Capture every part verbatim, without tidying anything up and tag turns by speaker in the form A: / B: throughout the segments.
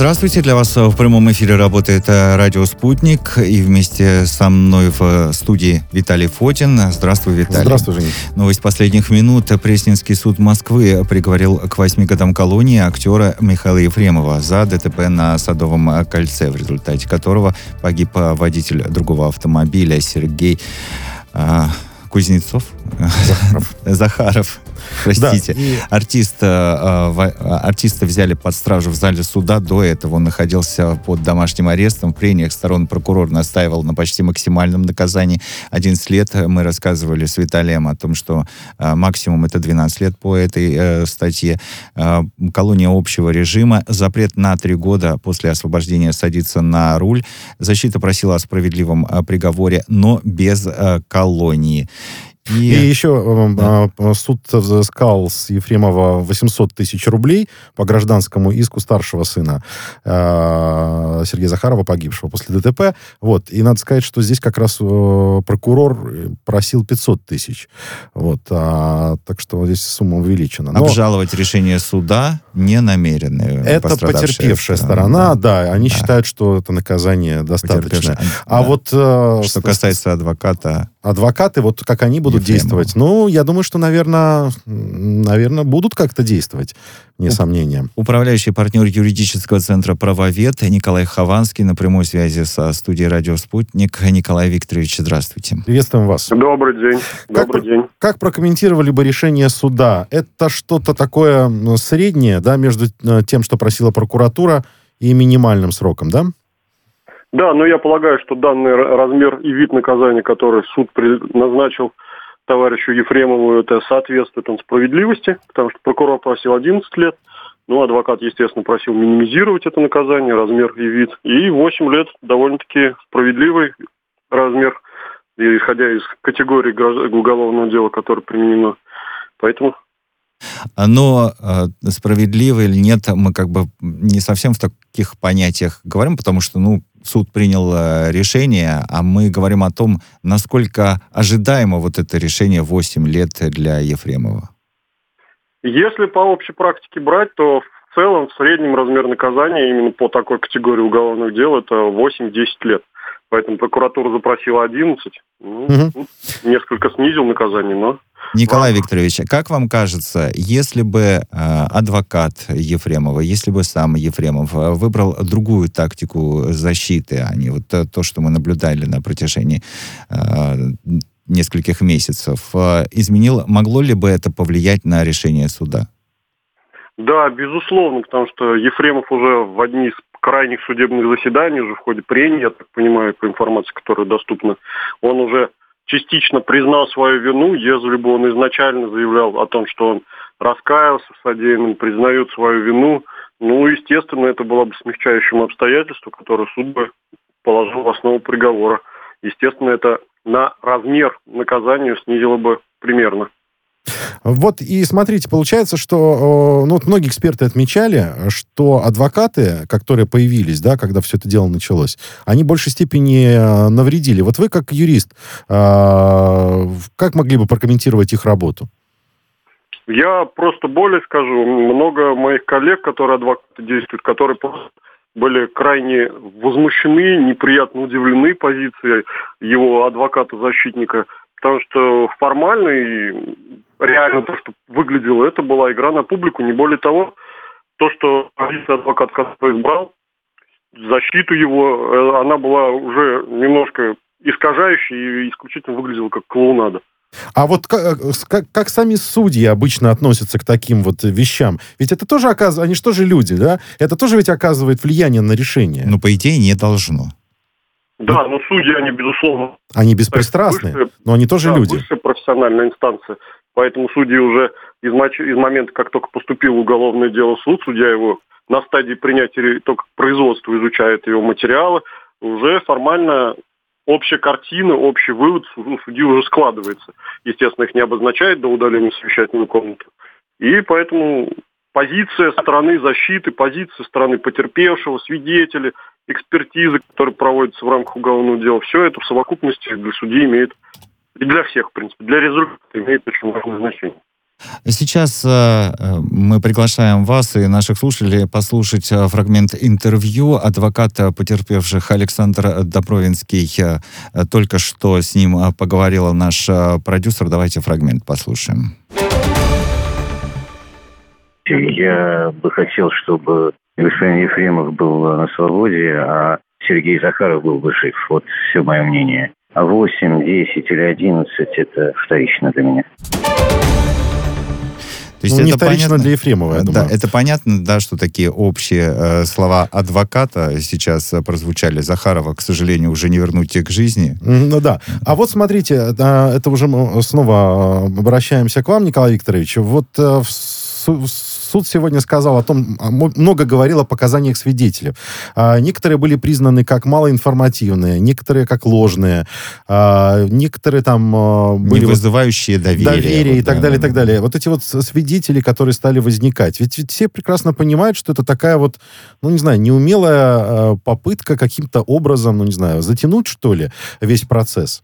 A: Здравствуйте, для вас в прямом эфире работает радио «Спутник», и вместе со мной в студии Виталий Фотин. Здравствуй, Виталий.
B: Здравствуй, Женя.
A: Новость последних минут. Пресненский суд Москвы приговорил к восьми годам колонии актера Михаила Ефремова за ДТП на Садовом кольце, в результате которого погиб водитель другого автомобиля Сергей а, Кузнецов?
B: Захаров.
A: Захаров. Простите.
B: Да, и...
A: Артиста, э, артиста взяли под стражу в зале суда. До этого он находился под домашним арестом. В прениях сторон прокурор настаивал на почти максимальном наказании. одиннадцать лет. Мы рассказывали с Виталием о том, что э, максимум это двенадцать лет по этой э, статье. Э, колония общего режима. Запрет на три года после освобождения садиться на руль. Защита просила о справедливом э, приговоре, но без э, колонии.
B: И, и еще да. э, суд взыскал с Ефремова восемьсот тысяч рублей по гражданскому иску старшего сына э, Сергея Захарова, погибшего после ДТП. Вот. И надо сказать, что здесь как раз э, прокурор просил пятьсот тысяч. Вот. А, так что здесь сумма увеличена. Но
A: обжаловать решение суда не намерены.
B: Это потерпевшая сторона, да. да они да. считают, что это наказание достаточное. А да. вот... Э,
A: что касается адвоката...
B: Адвокаты, вот как они будут Ефремова. действовать? Ну, я думаю, что, наверное, наверное, будут как-то действовать, вне сомнения.
A: Управляющий партнер юридического центра «Правовед» Николай Хованский на прямой связи со студией «Радио Спутник». Николай Викторович, здравствуйте.
B: Приветствуем вас.
C: Добрый день. Добрый
B: как,
C: день.
B: Как прокомментировали бы решение суда? Это что-то такое среднее, да, между тем, что просила прокуратура, и минимальным сроком, да?
C: Да, но я полагаю, что данный размер и вид наказания, который суд назначил товарищу Ефремову, это соответствует он справедливости, потому что прокурор просил одиннадцать лет, ну, адвокат, естественно, просил минимизировать это наказание, размер и вид, и восемь лет довольно-таки справедливый размер, исходя из категории уголовного дела, которое применено. Поэтому...
A: Но э, справедливо или нет, мы как бы не совсем в таких понятиях говорим, потому что, ну, суд принял э, решение, а мы говорим о том, насколько ожидаемо вот это решение восемь лет для Ефремова.
C: Если по общей практике брать, то в целом в среднем размер наказания именно по такой категории уголовных дел это восемь-десять лет. Поэтому прокуратура запросила одиннадцать. Ну, угу. Несколько снизил наказание, но...
A: Николай Викторович, как вам кажется, если бы э, адвокат Ефремова, если бы сам Ефремов выбрал другую тактику защиты, а не вот то, то что мы наблюдали на протяжении э, нескольких месяцев, э, изменил, могло ли бы это повлиять на решение суда?
C: Да, безусловно, потому что Ефремов уже в одни из крайних судебных заседаний, уже в ходе прений, я так понимаю, по информации, которая доступна, он уже частично признал свою вину, если бы он изначально заявлял о том, что он раскаялся в содеянном, признает свою вину, ну, естественно, это было бы смягчающим обстоятельством, которое суд бы положил в основу приговора. Естественно, это на размер наказания снизило бы примерно.
B: Вот и смотрите, получается, что ну, вот многие эксперты отмечали, что адвокаты, которые появились, да, когда все это дело началось, они в большей степени навредили. Вот вы, как юрист, как могли бы прокомментировать их работу?
C: Я просто более скажу. Много моих коллег, которые адвокаты действуют, которые просто были крайне возмущены, неприятно удивлены позицией его адвоката-защитника, потому что формально и реально то, что выглядело, это была игра на публику, не более того. То, что позиция адвоката, который избрал, защиту его, она была уже немножко искажающей и исключительно выглядела как клоунада.
B: А вот как, как, как сами судьи обычно относятся к таким вот вещам? Ведь это тоже оказывает, они же тоже люди, да? Это тоже ведь оказывает влияние на решение.
A: Ну, по идее, не должно.
C: Да, но судьи, они, безусловно...
B: Они беспристрастные, высшая, но они тоже
C: да,
B: люди.
C: Высшая профессиональная инстанция. Поэтому судьи уже из, из момента, как только поступило уголовное дело в суд, судья его на стадии принятия только производства изучает его материалы, уже формально общая картина, общий вывод у судьи уже складывается. Естественно, их не обозначает до удаления совещательной комнаты. И поэтому позиция стороны защиты, позиция стороны потерпевшего, свидетелей, экспертизы, которые проводятся в рамках уголовного дела, все это в совокупности для судьи имеет, и для всех, в принципе, для результата имеет очень важное значение.
A: Сейчас э, мы приглашаем вас и наших слушателей послушать э, фрагмент интервью адвоката потерпевших Александр Добровинский. Э, только что с ним э, поговорил наш э, продюсер. Давайте фрагмент послушаем.
D: Я бы хотел, чтобы господин Ефремов был на свободе, а Сергей Захаров был бы жив. Вот все мое мнение. А восемь, десять или одиннадцать – это вторично для меня.
A: То есть
B: ну,
A: это
B: не вторично
A: понятно,
B: для Ефремова, я
A: да,
B: думаю.
A: это понятно, да, что такие общие э, слова адвоката сейчас э, прозвучали. Захарова, к сожалению, уже не вернуть к жизни.
B: Ну да. А вот смотрите, это уже мы снова обращаемся к вам, Николай Викторович. Вот в суд сегодня сказал о том, много говорил о показаниях свидетелей. А, некоторые были признаны как малоинформативные, некоторые как ложные, а, некоторые там а, были...
A: Не вызывающие доверие.
B: Доверие
A: вот,
B: и так
A: да,
B: далее,
A: да,
B: и так далее. Вот эти вот свидетели, которые стали возникать. Ведь, ведь все прекрасно понимают, что это такая вот, ну, не знаю, неумелая а, попытка каким-то образом, ну, не знаю, затянуть, что ли, весь процесс.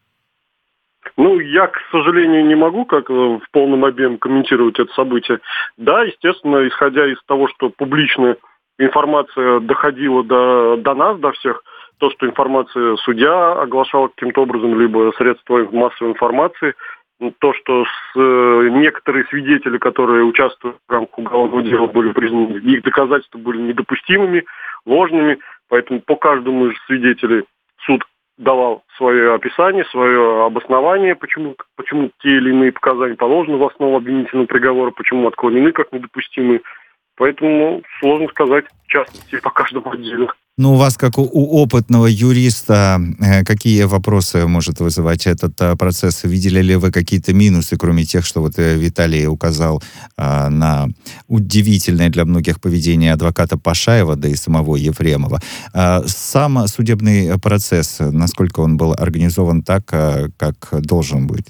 C: Ну, я, к сожалению, не могу как в полном объеме комментировать это событие. Да, естественно, исходя из того, что публичная информация доходила до, до нас, до всех, то, что информация судья оглашала каким-то образом, либо средства массовой информации, то, что с, некоторые свидетели, которые участвуют в рамках уголовного дела, были признаны, их доказательства были недопустимыми, ложными, поэтому по каждому из свидетелей суд давал свое описание, свое обоснование, почему, почему те или иные показания положены в основу обвинительного приговора, почему отклонены как недопустимые. Поэтому сложно сказать в частности по каждому отдельно.
A: Ну, у вас, как у, у опытного юриста, э, какие вопросы может вызывать этот э, процесс? Видели ли вы какие-то минусы, кроме тех, что вот э, Виталий указал э, на удивительное для многих поведение адвоката Пашаева, да и самого Ефремова? Э, сам судебный процесс, насколько он был организован так, э, как должен быть?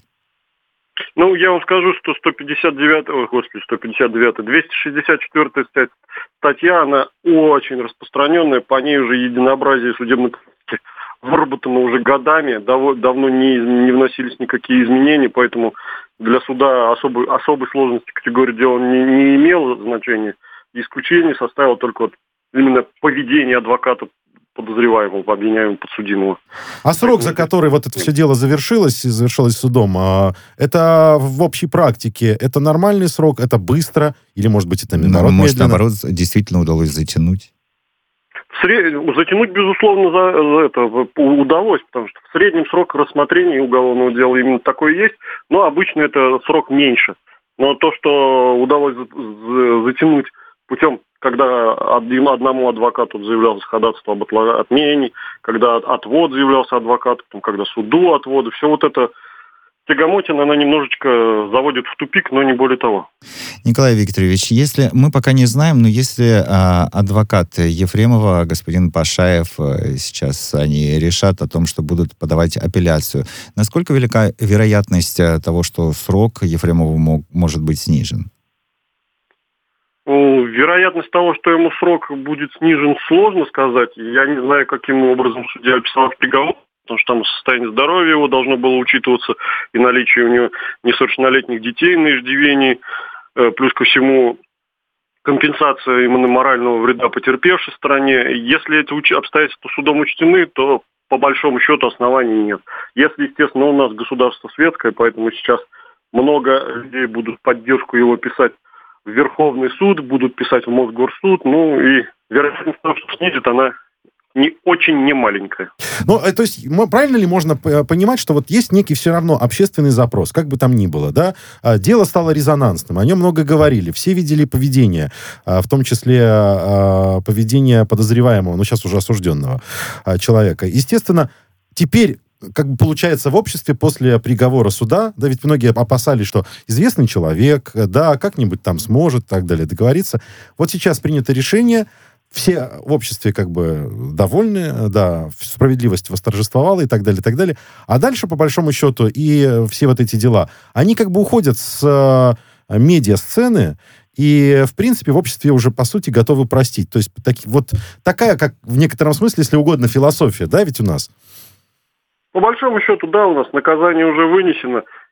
C: Ну, я вам скажу, что сто пятьдесят девятая, ой, господи, сто пятьдесят девятая, двести шестьдесят четвёртая статья, она очень распространенная, по ней уже единообразие судебной практики выработано уже годами, дав- давно не, не вносились никакие изменения, поэтому для суда особой, особой сложности категории дела не, не имело значения. Исключение составило только вот именно поведение адвоката подозреваемого, обвиняемого, подсудимого.
B: А срок, за который вот это все дело завершилось, завершилось судом, это в общей практике, это нормальный срок, это быстро, или, может быть, это наоборот
A: ну, может,
B: медленно?
A: наоборот, действительно удалось затянуть?
C: Сред... Затянуть, безусловно, за, за это удалось, потому что в среднем срок рассмотрения уголовного дела именно такой есть, но обычно это срок меньше. Но то, что удалось затянуть путем, когда одному адвокату заявлялось ходатайство об отмене, когда отвод заявлялся адвокату, когда суду отводы, все вот это тягомотина, она немножечко заводит в тупик, но не более того.
A: Николай Викторович, если мы пока не знаем, но если а, адвокат Ефремова, господин Пашаев, сейчас они решат о том, что будут подавать апелляцию, насколько велика вероятность того, что срок Ефремову мог, может быть снижен?
C: Ну, вероятность того, что ему срок будет снижен, сложно сказать. Я не знаю, каким образом судья описал приговор, потому что там состояние здоровья его должно было учитываться, и наличие у него несовершеннолетних детей на иждивении, плюс ко всему компенсация именно морального вреда потерпевшей стороне. Если эти обстоятельства судом учтены, то по большому счету оснований нет. Если, естественно, у нас государство светское, поэтому сейчас много людей будут поддержку его писать в Верховный суд, будут писать в Мосгорсуд, ну и вероятность того, что снизит, она не очень немаленькая.
B: Ну, то есть, правильно ли можно понимать, что вот есть некий все равно общественный запрос, как бы там ни было, да? Дело стало резонансным, о нем много говорили, все видели поведение, в том числе поведение подозреваемого, ну, сейчас уже осужденного человека. Естественно, теперь как бы получается в обществе после приговора суда, да, ведь многие опасались, что известный человек, да, как-нибудь там сможет, и так далее, договориться. Вот сейчас принято решение, все в обществе как бы довольны, да, справедливость восторжествовала и так далее, и так далее. А дальше, по большому счету, и все вот эти дела, они как бы уходят с медиасцены, и, в принципе, в обществе уже, по сути, готовы простить. То есть так, вот такая, как в некотором смысле, если угодно, философия, да, ведь у нас?
C: По большому счету, да, у нас наказание уже вынесено.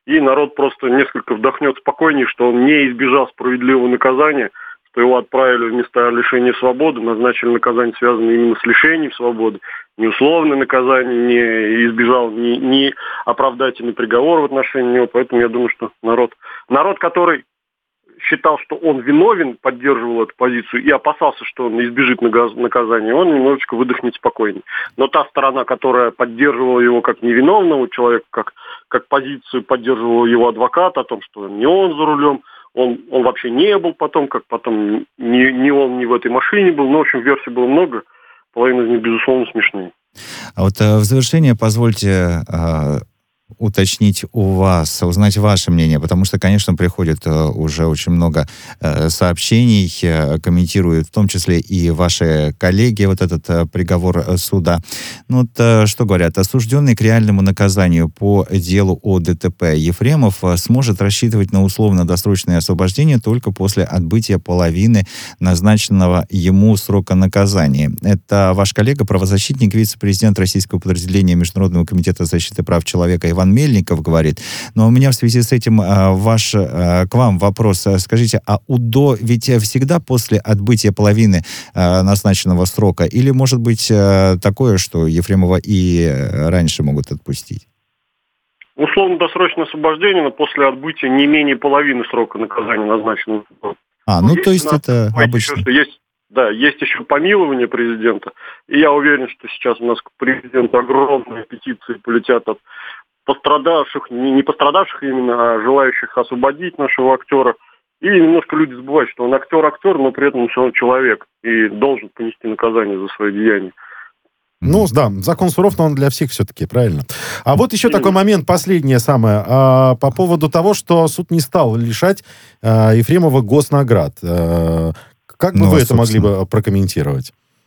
C: и народ просто несколько вдохнет спокойнее, что он не избежал справедливого наказания, что его отправили в места лишения свободы, назначили наказание, связанное именно с лишением свободы, не условное наказание, не избежал ни, ни оправдательный приговор в отношении него. Поэтому я думаю, что народ, народ, который считал, что он виновен, поддерживал эту позицию и опасался, что он избежит наказания, он немножечко выдохнет спокойнее. Но та сторона, которая поддерживала его как невиновного человека, как, как позицию поддерживала его адвокат о том, что не он за рулем, он, он вообще не был потом, как потом ни, ни он, ни в этой машине был. Ну, в общем, версий было много, половина из них, безусловно, смешные.
A: А вот в завершение позвольте уточнить у вас, узнать ваше мнение, потому что, конечно, приходит уже очень много сообщений, комментируют в том числе и ваши коллеги вот этот приговор суда. Ну, вот, что говорят, осужденный к реальному наказанию по делу о ДТП Ефремов сможет рассчитывать на условно-досрочное освобождение только после отбытия половины назначенного ему срока наказания. Это ваш коллега, правозащитник, вице-президент российского подразделения Международного комитета защиты прав человека Иван Мельников говорит. Но у меня в связи с этим а, ваш, а, к вам вопрос. Скажите, а УДО ведь всегда после отбытия половины а, назначенного срока? Или может быть а, такое, что Ефремова и раньше могут отпустить?
C: Условно-досрочное освобождение, но после отбытия не менее половины срока наказания назначенного.
A: А, ну, ну то есть это обычно.
C: Еще, что есть, да, есть еще помилование президента. И я уверен, что сейчас у нас к президенту огромные петиции полетят от пострадавших, не, не пострадавших именно, а желающих освободить нашего актера. И немножко люди забывают, что он актер-актер, но при этом он человек и должен понести наказание за свои деяния.
B: Ну, да, закон суров, но он для всех все-таки, правильно. А вот еще такой момент, последнее самое, а, по поводу того, что суд не стал лишать а, Ефремова госнаград. А, как бы ну, вы это могли бы прокомментировать?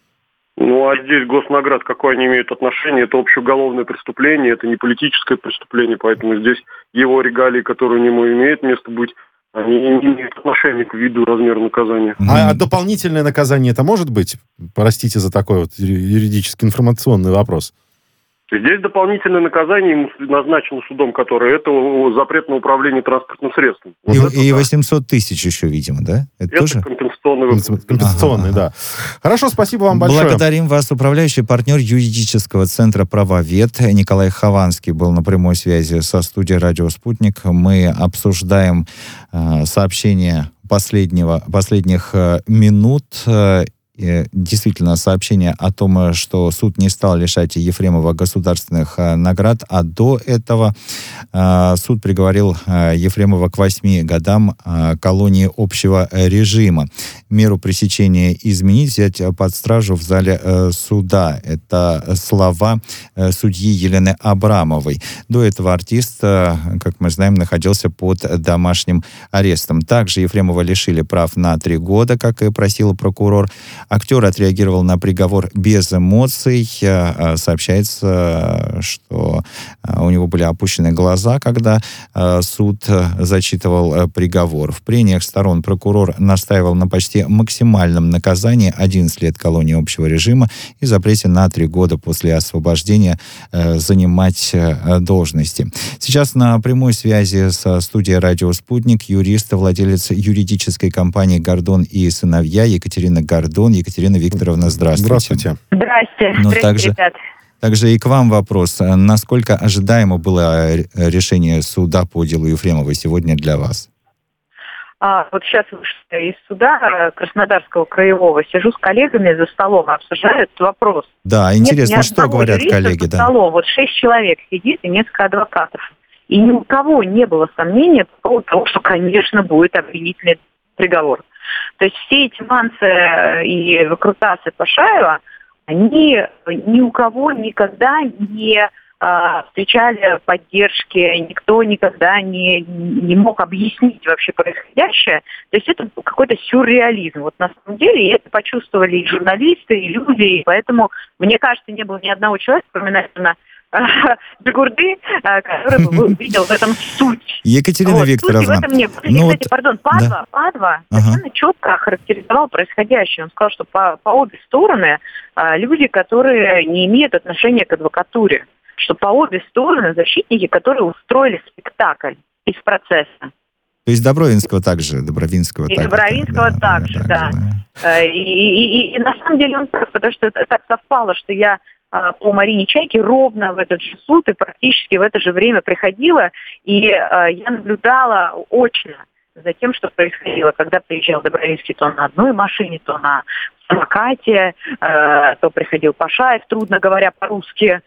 C: Ну, а здесь госнаград, какое они имеют отношение? Это общеуголовное преступление, это не политическое преступление, поэтому здесь его регалии, которые у него имеют место быть, они не имеют отношения к виду, размеру наказания.
B: А, а дополнительное наказание это может быть? Простите за такой вот юридический информационный вопрос.
C: Здесь дополнительное наказание ему назначено судом, которое это запрет на управление транспортным средством.
A: И, вот и восемьсот тысяч еще, видимо, да?
C: Это, это тоже? компенсационный выплат.
B: Компенсационный, ага. Да. Хорошо, спасибо вам большое.
A: Благодарим вас. Управляющий партнер юридического центра «Правовед» Николай Хованский был на прямой связи со студией «Радио Спутник». Мы обсуждаем э, сообщения последнего, последних э, минут э, действительно сообщение о том, что суд не стал лишать Ефремова государственных э, наград, а до этого э, суд приговорил э, Ефремова к восьми годам э, колонии общего режима. Меру пресечения изменить, взять под стражу в зале э, суда. Это слова э, судьи Елены Абрамовой. До этого артист, э, как мы знаем, находился под домашним арестом. Также Ефремова лишили прав на три года, как и просил прокурор. Актер отреагировал на приговор без эмоций. Сообщается, что у него были опущены глаза, когда суд зачитывал приговор. В прениях сторон прокурор настаивал на почти максимальном наказании одиннадцать лет колонии общего режима и запрете на три года после освобождения занимать должности. Сейчас на прямой связи со студией «Радио Спутник» юрист, владелец юридической компании «Гордон и сыновья» Екатерина Гордон. Екатерина Викторовна, здравствуйте.
E: Здравствуйте. Здравствуйте.
A: Ну, Здравствуйте, также, ребят. Также и к вам вопрос. Насколько ожидаемо было решение суда по делу Ефремова сегодня для вас?
E: А, вот сейчас вышла из суда Краснодарского краевого. Сижу с коллегами за столом, обсуждаю этот вопрос.
A: Да, интересно, нет, что говорят коллеги?
E: За столом. Вот шесть человек сидит и несколько адвокатов. И ни у кого не было сомнения по поводу того, что, конечно, будет обвинительный приговор. То есть все эти мансы и выкрутасы Пашаева, они ни у кого никогда не а, встречали поддержки, никто никогда не, не мог объяснить вообще происходящее. То есть это какой-то сюрреализм. Вот на самом деле и это почувствовали и журналисты, и люди, и поэтому, мне кажется, не было ни одного человека, кроме, наверное, Джигурды, который бы видел в этом суть.
A: Екатерина вот, Викторовна.
E: Суть в этом не было. Ну, кстати, вот, пардон, Падва, да. Падва ага. совершенно четко охарактеризовал происходящее. Он сказал, что по, по обе стороны а, люди, которые не имеют отношения к адвокатуре. что по обе стороны защитники, которые устроили спектакль из процесса.
A: То есть Добровинского также, Добровинского
E: И
A: также.
E: Добровинского да, также, да. да. И, и, и, и на самом деле он прав, потому что это так совпало, что я по Марине Чайке ровно в этот же суд и практически в это же время приходила, и я наблюдала очно за тем, что происходило, когда приезжал Добровинский то на одной машине, то на самокате, то приходил Пашаев, трудно говоря по-русски.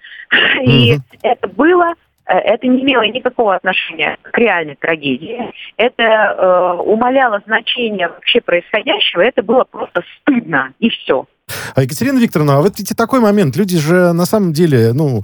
E: И mm-hmm. это было... Это не имело никакого отношения к реальной трагедии. Это э, умаляло значение вообще происходящего. Это было просто стыдно, и все.
B: А Екатерина Викторовна, а вот ведь такой момент. Люди же на самом деле, ну,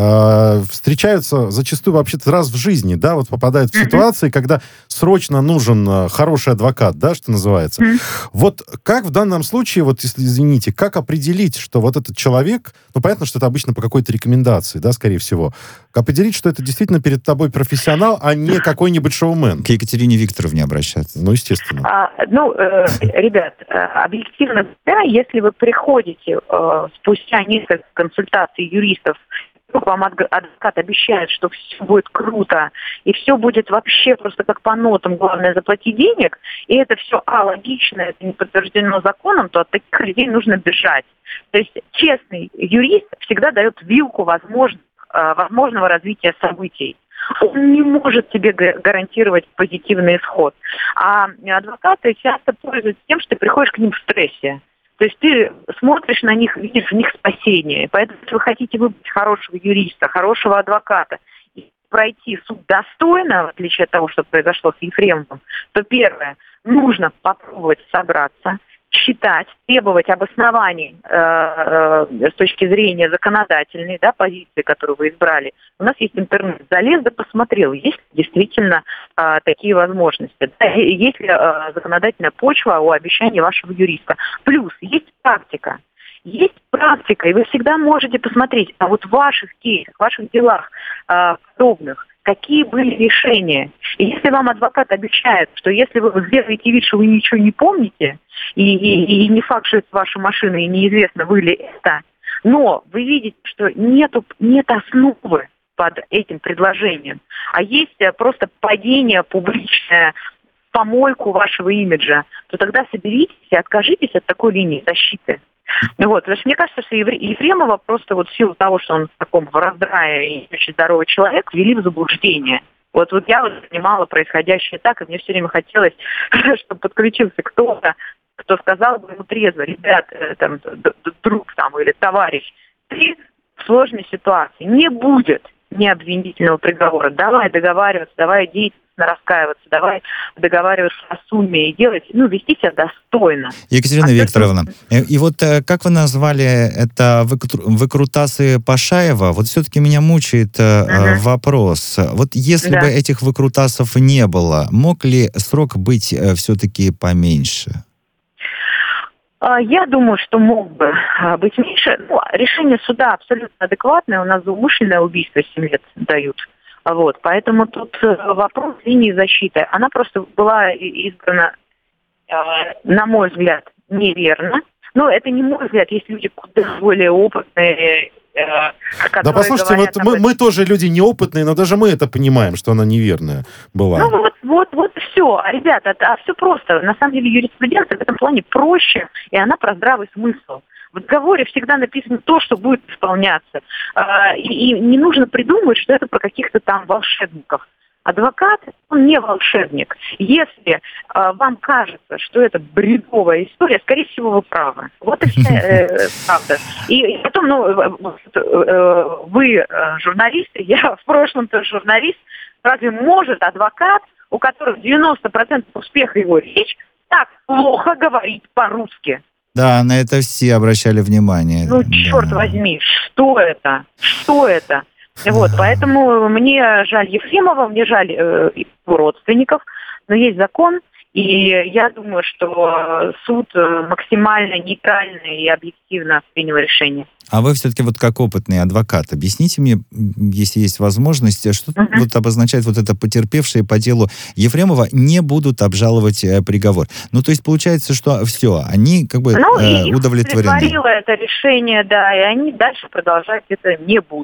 B: э, встречаются зачастую вообще-то раз в жизни, да, вот попадают в mm-hmm. ситуации, когда срочно нужен хороший адвокат, да, что называется. Mm-hmm. Вот как в данном случае, вот если, извините, как определить, что вот этот человек, ну, понятно, что это обычно по какой-то рекомендации, да, скорее всего, определить, что это действительно перед тобой профессионал, а не какой-нибудь шоумен?
A: К Екатерине Викторовне обращаться.
B: Ну, естественно.
E: А, ну, э, ребят, объективно, да, если вы приходите э, спустя несколько консультаций юристов, вдруг вам адвокат обещает, что все будет круто, и все будет вообще просто как по нотам, главное заплатить денег, и это все, а, логично, это не подтверждено законом, то от таких людей нужно бежать. То есть честный юрист всегда дает вилку возможно, э, возможного развития событий. Он не может тебе гарантировать позитивный исход. А адвокаты часто пользуются тем, что ты приходишь к ним в стрессе. То есть ты смотришь на них, видишь в них спасение. Поэтому, если вы хотите выбрать хорошего юриста, хорошего адвоката и пройти суд достойно, в отличие от того, что произошло с Ефремовым, то первое, нужно попробовать собраться, считать, требовать обоснований э, э, с точки зрения законодательной, да, позиции, которую вы избрали. У нас есть интернет. Залез, да посмотрел, есть ли действительно э, такие возможности. Да, есть ли э, законодательная почва у обещаний вашего юриста. Плюс есть практика. Есть практика, и вы всегда можете посмотреть, а вот в ваших кейсах, в ваших делах э, подобных, какие были решения. И если вам адвокат обещает, что если вы сделаете вид, что вы ничего не помните, и, и, и не факт, что это ваша машина, и неизвестно, вы ли это, но вы видите, что нету, нет основы под этим предложением, а есть просто падение публичное, помойку вашего имиджа, то тогда соберитесь и откажитесь от такой линии защиты. Вот, потому что мне кажется, что Ефремова просто вот в силу того, что он в таком в раздрае и очень здоровый человек, ввели в заблуждение. Вот, вот я вот понимала происходящее так, и мне все время хотелось, чтобы подключился кто-то, кто сказал бы ему трезво: ребят, там, друг там, или товарищ, ты в сложной ситуации, не будет необвинительного приговора. Давай договариваться, давай деятельно раскаиваться, давай договариваться о сумме и делать, ну, вести себя достойно.
A: Екатерина
E: а
A: Викторовна, это... и вот как вы назвали это выкрутасы Пашаева, вот все-таки меня мучает uh-huh. вопрос. Вот если да. бы этих выкрутасов не было, мог ли срок быть все-таки поменьше?
E: Я думаю, что мог бы быть меньше. Ну, решение суда абсолютно адекватное. У нас за умышленное убийство семь лет дают. Вот, поэтому тут вопрос линии защиты. Она просто была избрана, на мой взгляд, неверно. Но это не мой взгляд. Есть люди куда более опытные.
B: Да, послушайте, вот мы, мы тоже люди неопытные, но даже мы это понимаем, что она неверная была.
E: Ну вот, вот, вот все. А, ребята, а все просто. На самом деле юриспруденция в этом плане проще, и она про здравый смысл. В договоре всегда написано то, что будет исполняться. И не нужно придумывать, что это про каких-то там волшебников. Адвокат, он не волшебник. Если вам кажется, что это бредовая история, скорее всего, вы правы. Вот и вся э, правда. И потом, ну, вы журналисты, я в прошлом тоже журналист. Разве может адвокат, у которого девяносто процентов успеха его речь, так плохо говорить по-русски?
A: Да, на это все обращали внимание.
E: Ну,
A: да.
E: черт возьми, что это? Что это? Вот, поэтому мне жаль Ефремова, мне жаль э, его родственников, но есть закон, и я думаю, что суд максимально нейтрально и объективно принял решение.
A: А вы все-таки вот как опытный адвокат, объясните мне, если есть возможность, что uh-huh. вот обозначает вот это потерпевшие по делу Ефремова не будут обжаловать э, приговор. Ну, то есть получается, что все, они как бы
E: ну,
A: э,
E: их
A: удовлетворены.
E: удовлетворило это решение, да, и они дальше продолжать это не будут.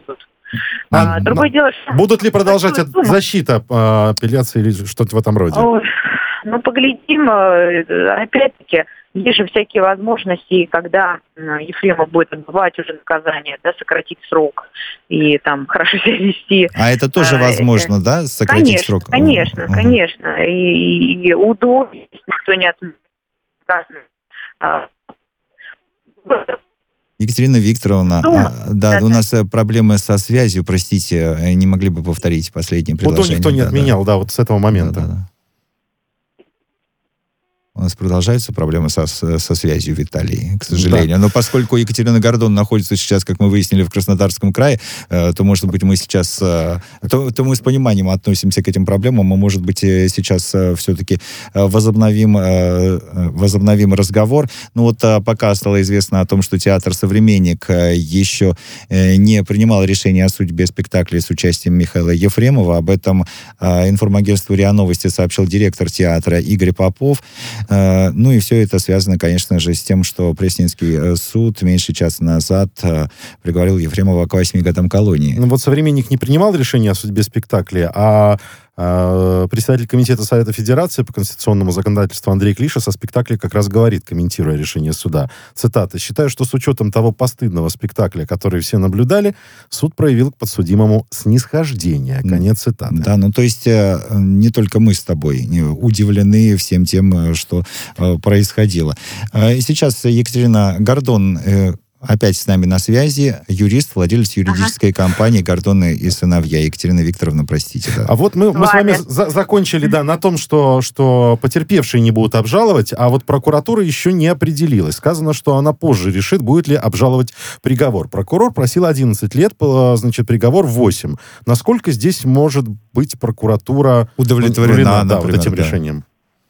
B: А,
E: А, другое дело, что...
B: Будут ли продолжать от-
E: Сумма.
B: защита а, апелляции или что-то в этом роде?
E: Ой, ну, поглядим. э, Опять-таки, есть же всякие возможности, когда э, Ефремов будет отбывать уже наказание, да, сократить срок и там хорошо себя вести.
A: А это тоже
E: А,
A: возможно, да, сократить
E: Конечно,
A: срок?
E: конечно,
A: Мгм.
E: конечно. И, и УДО, если никто не отменит. А,
A: Екатерина Викторовна,
E: Ну,
A: а, да,
E: да,
A: у
E: да.
A: нас э, проблемы со связью, простите, э, не могли бы повторить последнее
B: УДО
A: предложение?
B: никто не
A: Да, да.
B: отменял, да, вот с этого момента.
A: Да, да, да. У нас продолжаются проблемы со, с- со связью в Италии, к сожалению. Но поскольку Екатерина Гордон находится сейчас, как мы выяснили, в Краснодарском крае, э, то, может быть, мы сейчас... э, то, то мы с пониманием относимся к этим проблемам, а может быть, э, сейчас э, все-таки э, возобновим, э, э, возобновим разговор. Ну вот э, пока стало известно о том, что театр «Современник» э, еще э, не принимал решение о судьбе спектакля с участием Михаила Ефремова. Об этом э, информагентству РИА Новости сообщил директор театра Игорь Попов. Э, Ну и все это связано, конечно же, с тем, что Пресненский э, суд меньше часа назад э, приговорил Ефремова к восьми годам колонии.
B: Ну вот «Современник» не принимал решение о судьбе спектакля, а, а председатель комитета Совета Федерации по конституционному законодательству Андрей Клиша со спектакля как раз говорит, комментируя решение суда. Цитата: «Считаю, что с учетом того постыдного спектакля, который все наблюдали, суд проявил к подсудимому снисхождение». Конец цитаты.
A: Да, ну то есть э, не только мы с тобой э, удивлены всем тем, э, что э, происходило. Э, и сейчас Екатерина Гордон э, опять с нами на связи, юрист, владелец юридической компании «Гордоны и сыновья». Екатерина Викторовна, простите. Да.
B: А вот мы, мы с вами
E: Вами.
B: за- закончили, да, на том, что, что потерпевшие не будут обжаловать, а вот прокуратура еще не определилась. Сказано, что она позже решит, будет ли обжаловать приговор. Прокурор просил одиннадцать лет, по- значит, приговор восемь. Насколько здесь может быть прокуратура
A: Удовлетворена,
B: да,
A: например,
B: вот этим
A: да.
B: решением?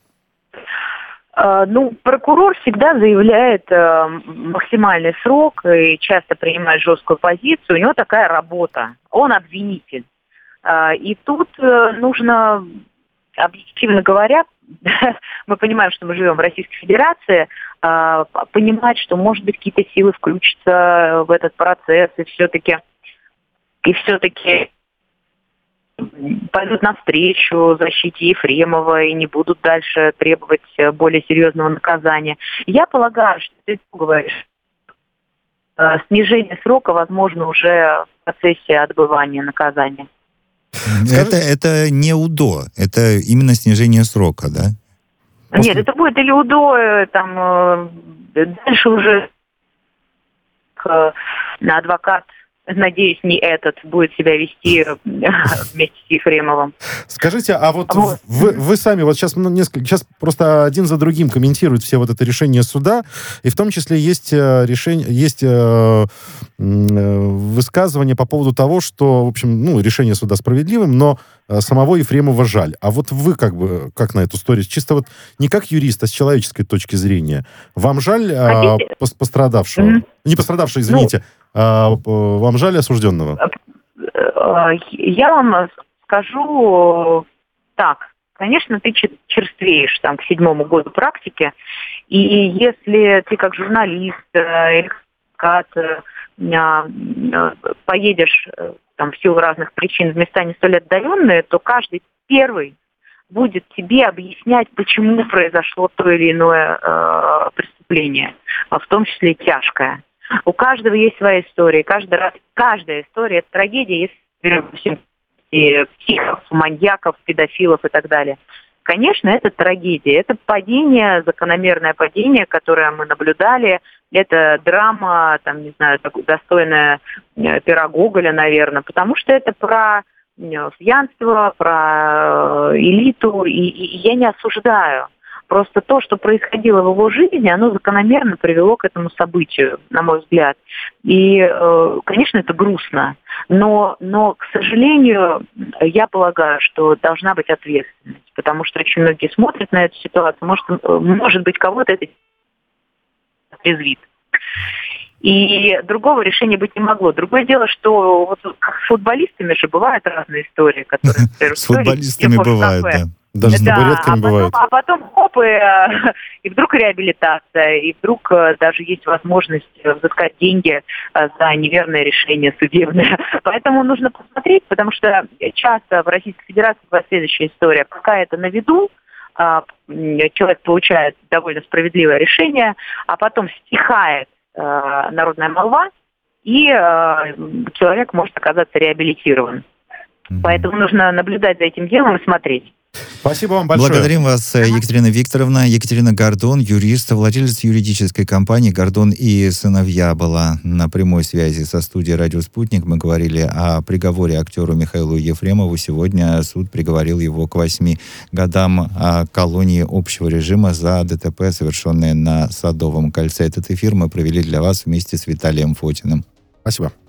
E: Э, Ну, прокурор всегда заявляет э, максимальный срок и часто принимает жесткую позицию. У него такая работа. Он обвинитель. Э, И тут э, нужно, объективно говоря, мы понимаем, что мы живем в Российской Федерации, э, понимать, что, может быть, какие-то силы включатся в этот процесс, и все-таки и все-таки пойдут навстречу защите Ефремова и не будут дальше требовать э, более серьезного наказания. Я полагаю, что ты говоришь, э, снижение срока возможно уже в процессе отбывания наказания.
A: Это, это не УДО, это именно снижение срока, да?
B: После-
E: Нет, это будет или УДО, э, там э, дальше уже э, адвокат, надеюсь, не этот будет себя вести э, вместе с Ефремовым.
B: Скажите, а вот,
E: Вот.
B: Вы, вы сами, вот сейчас, ну, несколько, сейчас просто один за другим комментируют все вот это решение суда, и в том числе есть э, решение, есть э, м, э, высказывание по поводу того, что, в общем, ну, решение суда справедливым, но э, самого Ефремова жаль. А вот вы как бы, как на эту историю, чисто вот не как юрист, а с человеческой точки зрения, вам жаль э,
E: Хотите?
B: пос- пострадавшего?
E: Мгм.
B: Не пострадавшего, извините. А, п- вам жаль осужденного?
E: Э, Я вам скажу так. Конечно, ты чер- черствеешь там к седьмому году практики, и если ты как журналист э, или как адвокат, э, э, поедешь э, там в силу разных причин в места не столь отдаленные, то каждый первый будет тебе объяснять, почему произошло то или иное э, преступление, а в том числе и тяжкое. У каждого есть своя история. Каждый раз, каждая история — это трагедия, если берем и психов, маньяков, педофилов и так далее. Конечно, это трагедия. Это падение, закономерное падение, которое мы наблюдали. Это драма, там, не знаю, достойная пера Гоголя, наверное, потому что это про пьянство, про элиту, и, и я не осуждаю. Просто то, что происходило в его жизни, оно закономерно привело к этому событию, на мой взгляд. И, конечно, это грустно. Но, но, к сожалению, я полагаю, что должна быть ответственность. Потому что очень многие смотрят на эту ситуацию. Может, может быть, кого-то это отрезвит. И другого решения быть не могло. Другое дело, что вот с футболистами же бывают разные истории, которые...
A: С футболистами бывают, да.
B: Даже с
E: Да,
B: табуретками
E: а потом,
B: бывает.
E: а потом хоп, и, э, и вдруг реабилитация, и вдруг э, даже есть возможность взыскать деньги э, за неверное решение судебное. Поэтому нужно посмотреть, потому что часто в Российской Федерации бывает следующая история. Пока это на виду, э, человек получает довольно справедливое решение, а потом стихает э, народная молва, и э, человек может оказаться реабилитирован. Mm-hmm. Поэтому нужно наблюдать за этим делом и смотреть.
B: Спасибо вам большое.
A: Благодарим вас, Екатерина Викторовна. Екатерина Гордон, юрист, владелец юридической компании «Гордон и сыновья», была на прямой связи со студией «Радио Спутник». Мы говорили о приговоре актеру Михаилу Ефремову. Сегодня суд приговорил его к восьми годам колонии общего режима за ДТП, совершенное на Садовом кольце. Этот эфир мы провели для вас вместе с Виталием Фотиным.
B: Спасибо.